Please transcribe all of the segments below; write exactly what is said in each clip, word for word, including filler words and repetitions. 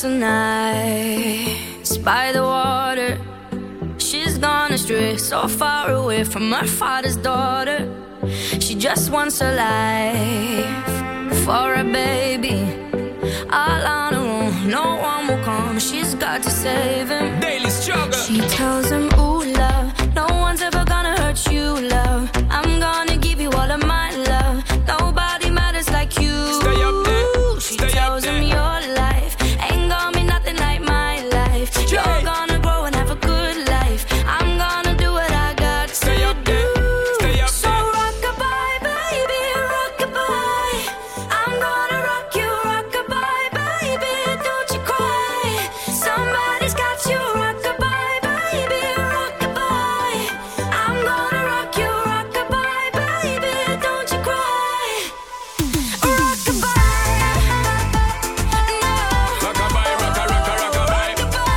some nights by the water. She's gone astray, so far away from her father's daughter. She just wants a life for a baby. All on her own, no one will come. She's got to save him. Daily struggle. She tells him, ooh, love, no one's ever gonna hurt you, love. I'm gonna give you all of my love. Nobody matters like you. Stay up there. She Stay tells up there. him your life ain't gonna be nothing like my life. You're Hey. gonna grow and have a good life. I'm gonna do what I got to Stay up do. there. Stay up So there. rock-a-bye, baby, rock-a-bye. I'm gonna rock you, rock-a-bye, baby, don't you cry. Somebody's got you, rock-a-bye, baby, rock-a-bye. I'm gonna rock you, rock-a-bye, baby, don't you cry. Rock-a-bye, no. Rock-a-bye, rocka, rocka, rock-a-bye.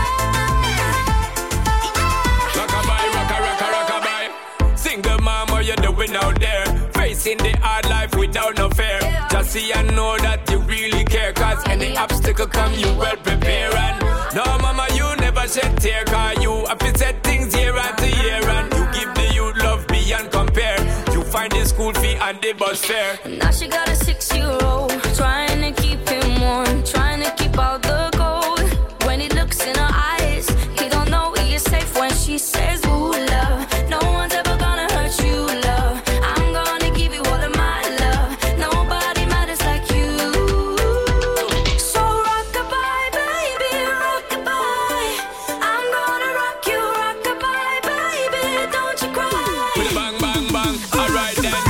Rock-a-bye, rocka, rocka, rock-a-bye. Single mom, what you doing out there? Facing the hard life without no fear. Just see and know that you really care. Cause any obstacle come, you well prepare. And no, mama, you never shed tear. Cause you have to set things year after year. And you give the youth love beyond compare. You find the school fee and the bus fare. Now she got a six-year-old, trying to keep him warm, trying to keep out the cold. When he looks in her eyes, he don't know he is safe when she says, ooh, love, no one's ever gonna hurt you, love. I'm gonna give you all of my love. Nobody matters like you. So rock-a-bye, baby, rock-a-bye. I'm gonna rock you, rock-a-bye, baby, don't you cry. With a bang, bang, bang. Alright then.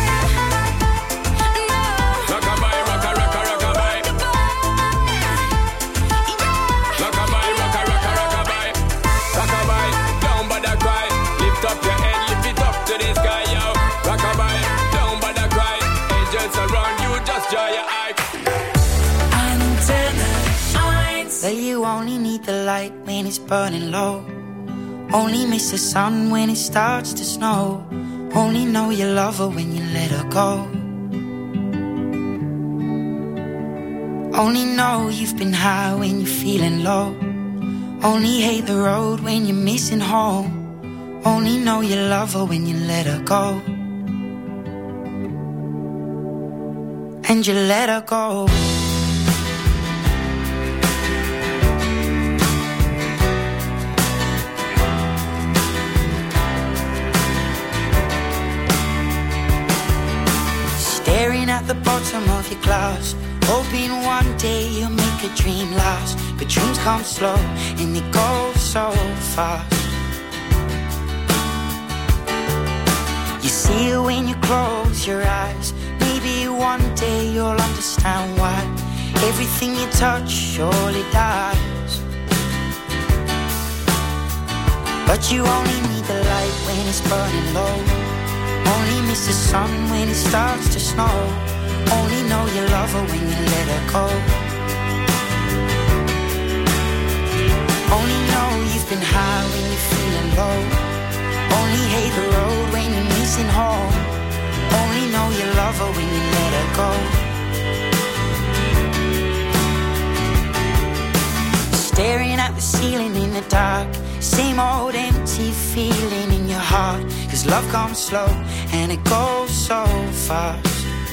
No. Rock-a-bye, rocka, rocka, rock-a-bye. Rock-a-bye, rocka, rocka, rock-a-bye. Rock-a-bye, don't bother cry. Lift up your head, lift it up to the sky, yo. Rock-a-bye, don't bother cry. Angels around you, just dry your eye. Well, you only need the light when it's burning low. Only miss the sun when it starts to snow. Only know you love her when you let her go. Only know you've been high when you're feeling low. Only hate the road when you're missing home. Only know you love her when you let her go. And you let her go. Staring at the bottom of your glass, hoping one day you'll make a dream last. But dreams come slow and they go so fast. You see it when you close your eyes. Maybe one day you'll understand why everything you touch surely dies. But you only need the light when it's burning low. Only miss the sun when it starts to snow. Only know you love her when you let her go. Only know you've been high when you're feeling low. Only hate the road when you're missing home. Only know you love her when you let her go. Staring at the ceiling in the dark, same old empty feeling in your heart. Cause love comes slow and it goes so fast.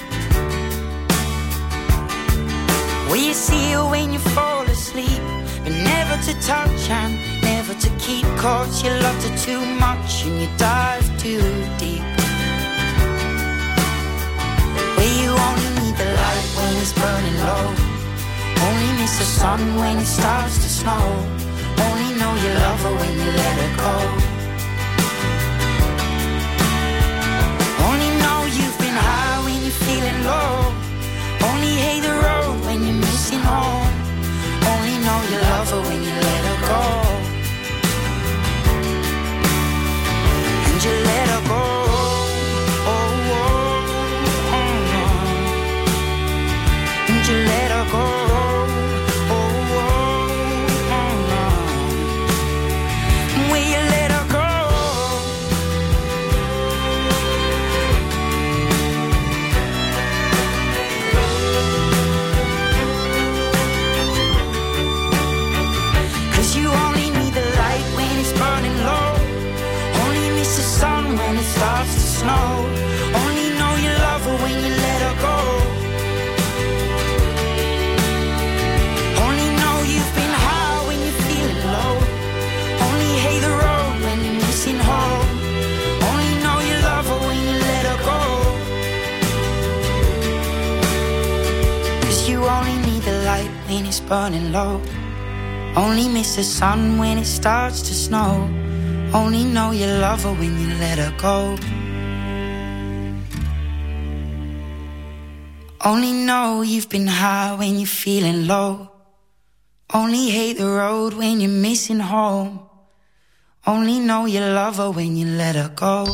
Well, you see her when you fall asleep, but never to touch and never to keep. Cause you loved her too much and you dive too deep. Well, you only need the light when it's burning low. Only miss the sun when it starts to snow. Only know you love her when you let her go. Only know you've been high when you're feeling low. Only hate the road when you're missing home. Only know you love her when you let her go. And you let her go. Oh, oh, oh, oh. And you let her go. Oh, oh, oh, oh. Will you let her go? 'cause you only need the light when it's burning low. Only miss the sun when it starts to snow. Only know you love her when you let her go. Only know you've been high when you're feeling low. Only hate the road when you're missing home. Only know you love her when you let her go.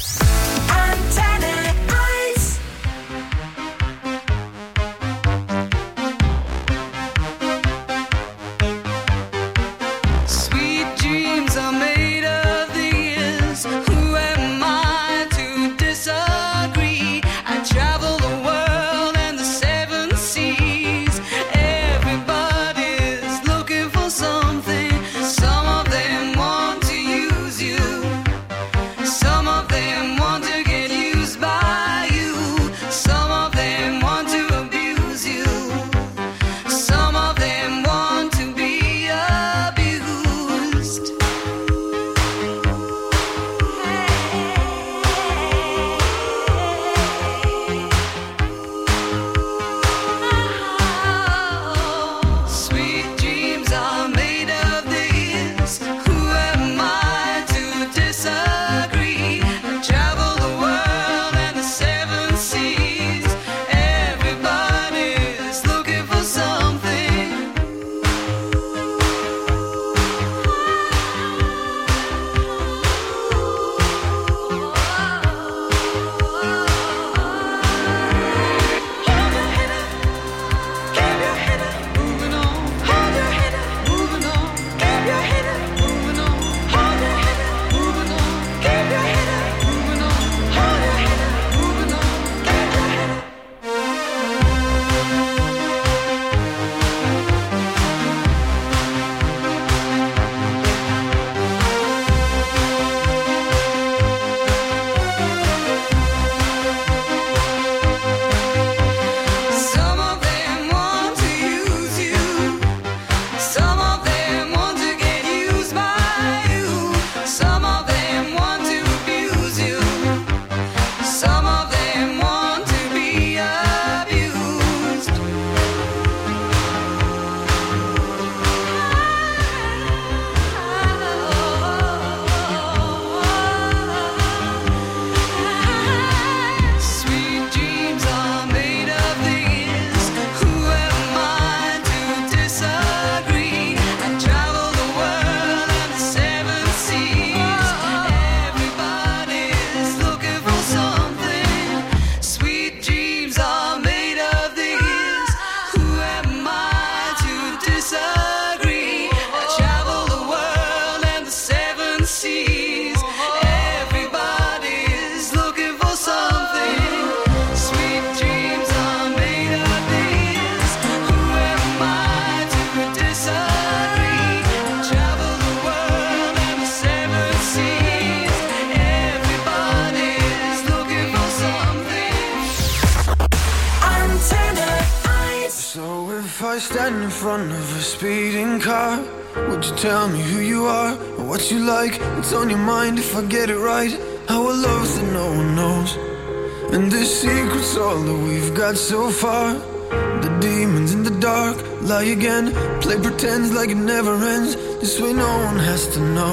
Stand in front of a speeding car. Would you tell me who you are or what you like? What's on your mind if I get it right? Our love that no one knows, and the secret's all that we've got so far. The demons in the dark lie again, play pretends like it never ends. This way no one has to know.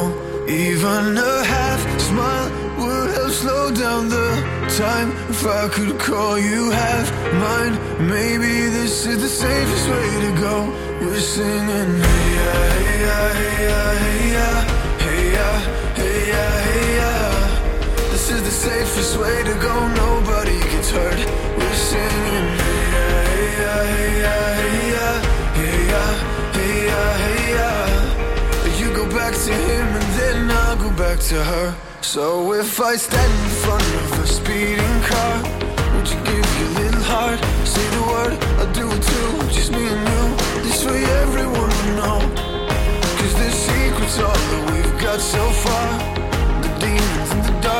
Even a half smile would help slow down the time. If I could call you half mine, maybe this is the safest way to go. We're singing hey ya, hey ya, hey ya, hey ya, hey ya, hey ya, hey ya. This is the safest way to go, nobody gets hurt. We're singing hey ya, hey ya, hey ya, hey ya, hey ya, hey ya, hey ya. You go back to him and then I'll go back to her. So if I stand in front of a speeding car, would you give your little heart? Say the word, I'll do it too. Just me and you, this way everyone will know. Cause the secret's all that we've got so far. The demons in the dark